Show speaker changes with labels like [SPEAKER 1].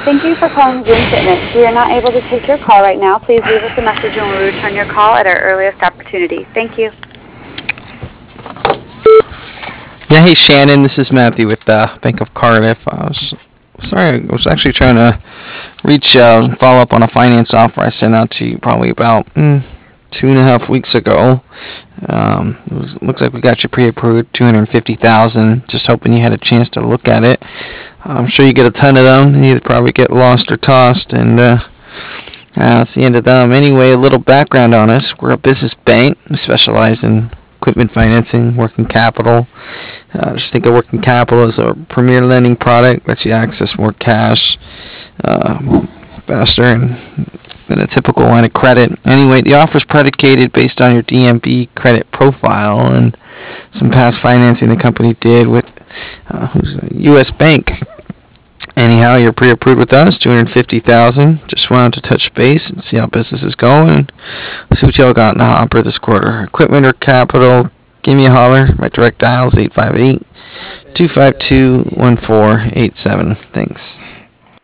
[SPEAKER 1] Thank you for calling Zoom Fitness. We are not able to take your call right now. Please leave us a message and we'll return your call at our earliest opportunity. Thank you.
[SPEAKER 2] Yeah, hey Shannon, this is Matthew with Bank of Cardiff. I was actually trying to reach out and follow up on a finance offer I sent out to you probably about 2.5 weeks ago. Looks like we got you pre-approved, 250,000. Just hoping you had a chance to look at it. I'm sure you get a ton of them. You probably get lost or tossed, and that's the end of them. Anyway, a little background on us. We're a business bank. We specialize in equipment financing, working capital. Just think of working capital as a premier lending product, lets you access more cash faster than a typical line of credit. Anyway, the offer is predicated based on your DMB credit profile and some past financing the company did with who's a U.S. bank. Anyhow, you're pre-approved with us, 250,000. Just wanted to touch base and see how business is going and see what y'all got in the hopper this quarter. Equipment or capital, give me a holler. My direct dial is 858-252-1487. Thanks.